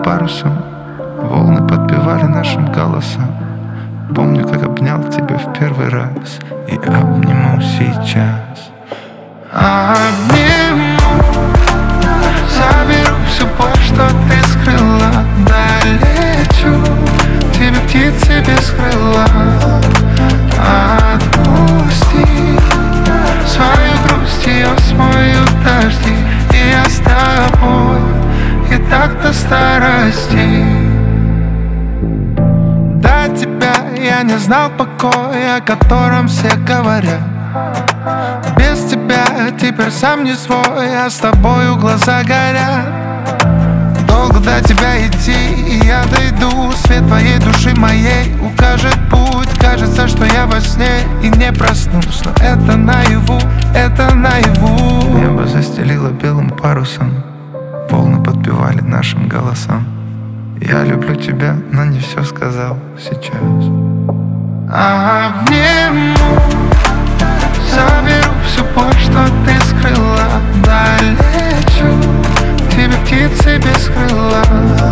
белым парусом, волны подпевали нашим голосом. Помню, как обнял тебя в первый раз и обниму сейчас. Обниму, заберу всю боль, что ты скрыла. Долечу тебе птицы без крыла. Отпусти свою грусть, ее смою дожди, и я с тобой, и так до старости. До тебя я не знал покоя, о котором все говорят. Без тебя теперь сам не свой, а с тобою глаза горят. Долго до тебя идти, и я дойду. Свет твоей души моей укажет путь. Кажется, что я во сне и не проснусь, но это наяву, это наяву. Небо застелило белым парусом, волны подпевали нашим голосам. Я люблю тебя, но не все сказал сейчас. Обниму, заберу всю боль, что ты скрыла. Долечу тебе птицы без крыла.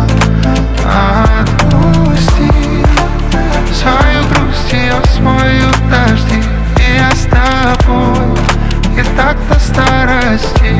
Отпусти свою грусть, ее смою дожди, и я с тобой, и так до старости.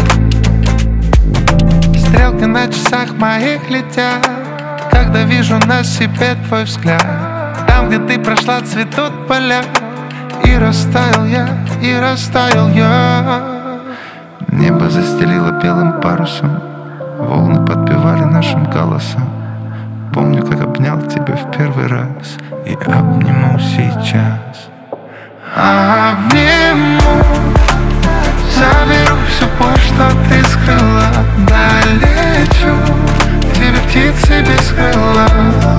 Стрелки на часах моих летят, когда вижу на себе твой взгляд. Там, где ты прошла, цветут поля, и растаял я, и растаял я. Небо застелило белым парусом, волны подпевали нашим голосом. Помню, как обнял тебя в первый раз и обниму сейчас. Обниму, заберу всю боль, что ты скрыла. Долечу тебе птицы без крыла.